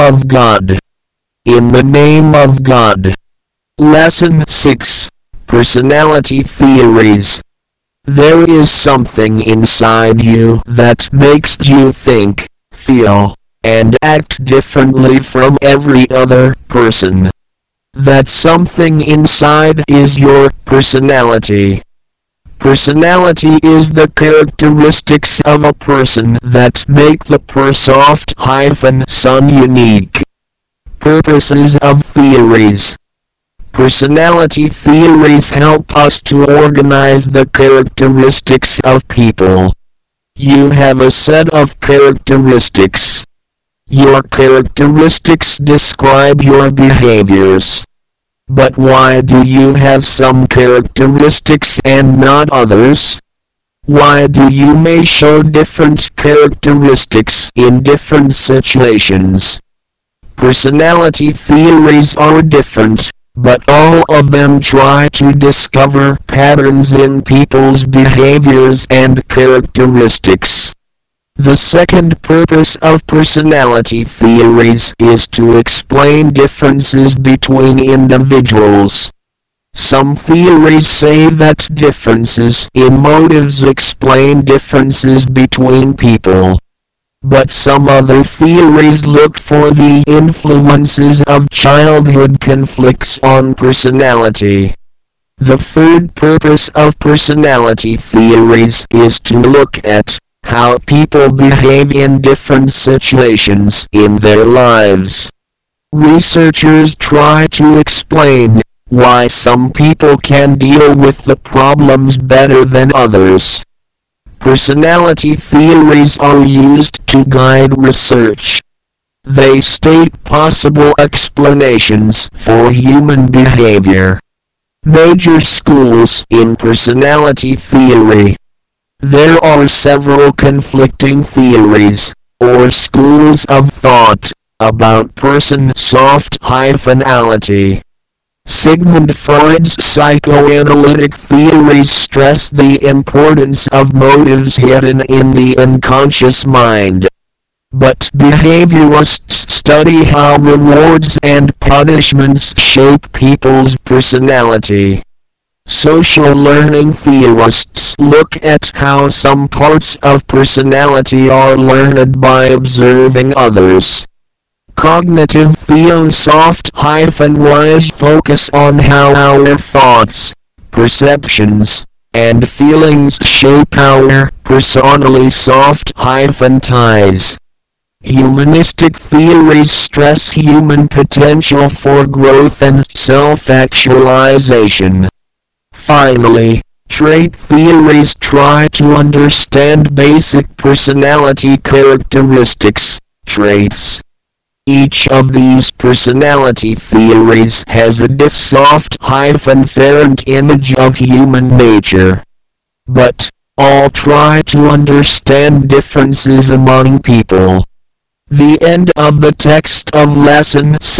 of God. In the name of God. Lesson 6. Personality Theories. There is something inside you that makes you think, feel, and act differently from every other person. That something inside is your personality. Personality is the characteristics of a person that make the person unique. Purposes of theories. Personality theories help us to organize the characteristics of people. You have a set of characteristics. Your characteristics describe your behaviors. But why do you have some characteristics and not others? Why do you may show different characteristics in different situations? Personality theories are different, but all of them try to discover patterns in people's behaviors and characteristics. The second purpose of personality theories is to explain differences between individuals. Some theories say that differences in motives explain differences between people. But some other theories look for the influences of childhood conflicts on personality. The third purpose of personality theories is to look at how people behave in different situations in their lives. Researchers try to explain why some people can deal with the problems better than others. Personality theories are used to guide research. They state possible explanations for human behavior. Major schools in personality theory. There are several conflicting theories, or schools of thought, about personality. Sigmund Freud's psychoanalytic theories stress the importance of motives hidden in the unconscious mind. But behaviorists study how rewards and punishments shape people's personality. Social learning theorists look at how some parts of personality are learned by observing others. Cognitive theosophy-wise focus on how our thoughts, perceptions, and feelings shape our personality-ties. Humanistic theories stress human potential for growth and self-actualization. Finally, trait theories try to understand basic personality characteristics, traits. Each of these personality theories has a different image of human nature. But, all try to understand differences among people. The end of the text of Lesson 6.